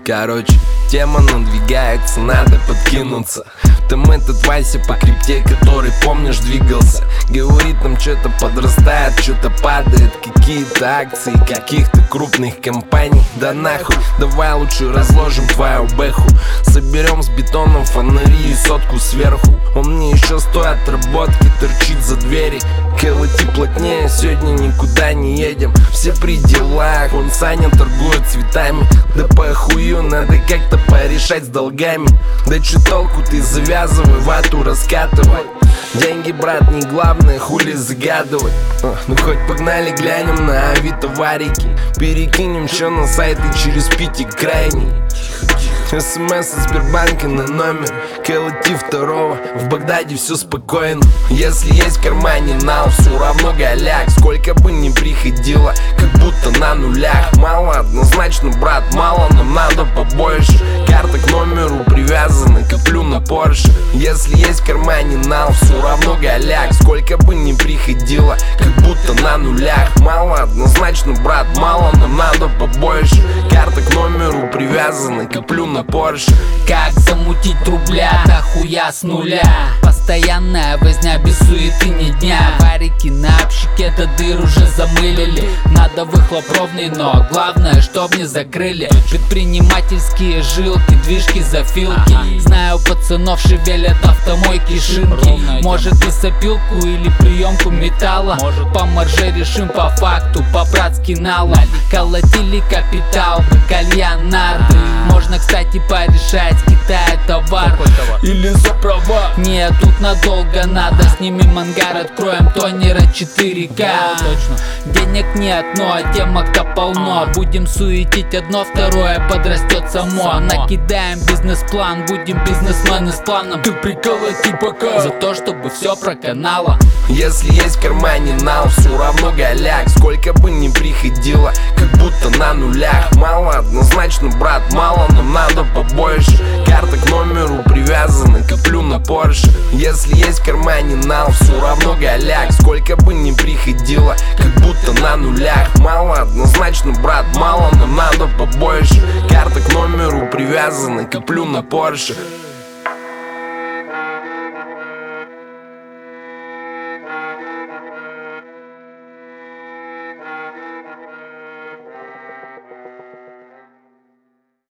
Короче, тема надвигается, надо подкинуться. Там этот Вася по крипте, который, помнишь, двигался. Говорит, нам что-то подрастает, что-то падает. Какие-то акции каких-то крупных компаний. Да нахуй, давай лучше разложим твою бэху. Соберем с бетоном фонари и сотку сверху. Он мне еще стоит отработки, торчит за двери. Колоти плотнее, сегодня никуда не едем. Все при делах, он Саня торгует цветами. Да похую, надо как-то порешать с долгами. Да че толку, ты завязывай, вату раскатывай. Деньги, брат, не главное, хули загадывать. Ну хоть погнали, глянем на Авито варики. Перекинем чё на сайт и через Питик крайний. СМС от Сбербанка на номер. Колоти второго, в Багдаде все спокойно. Если есть в кармане нал, все равно голяк. Сколько бы ни приходило, как будто на нулях. Мало однозначно, брат, мало, нам надо побольше. Карта к номеру привязана, коплю на Порше. Если есть в кармане нал, все равно голяк. Сколько бы ни приходило, как будто на нулях. Мало однозначно, брат, мало, нам надо побольше. Карта к номеру привязана, коплю на Порше. Как замутить рубля, да хуя с нуля. Постоянная возня без суеты ни дня. Варики на общике до дыр уже замылили. Надо выхлоп ровный, но главное, чтоб не закрыли. Предпринимательские жилки, движки, зафилки. Знаю пацанов, шевелят автомойки, шинки. Может лесопилку или приемку металла. По марже решим по факту, по-братски налом. Колотили капитал, кальян, нарды. Можно, кстати, порешать с Китая товар. Или за права. Нет, тут надолго надо. Снимем ангар, откроем тонера 4К. Денег нет, но темок-то полно. Будем суетить одно, второе подрастет само. Накидаем бизнес-план, будем бизнесмены с планом. Ты приколоти пока за то, чтобы все проканало. Если есть в кармане нал, все равно голяк. Сколько бы ни приходило, как будто на нулях. Мало однозначно, брат, мало, нам надо побольше. Карта к номеру привязана, коплю на Порше. Если есть в кармане нал, все равно голяк. Сколько бы ни приходило, как будто на нулях. Мало однозначно, брат, мало, нам надо побольше. Карта к номеру привязана, коплю на Порше.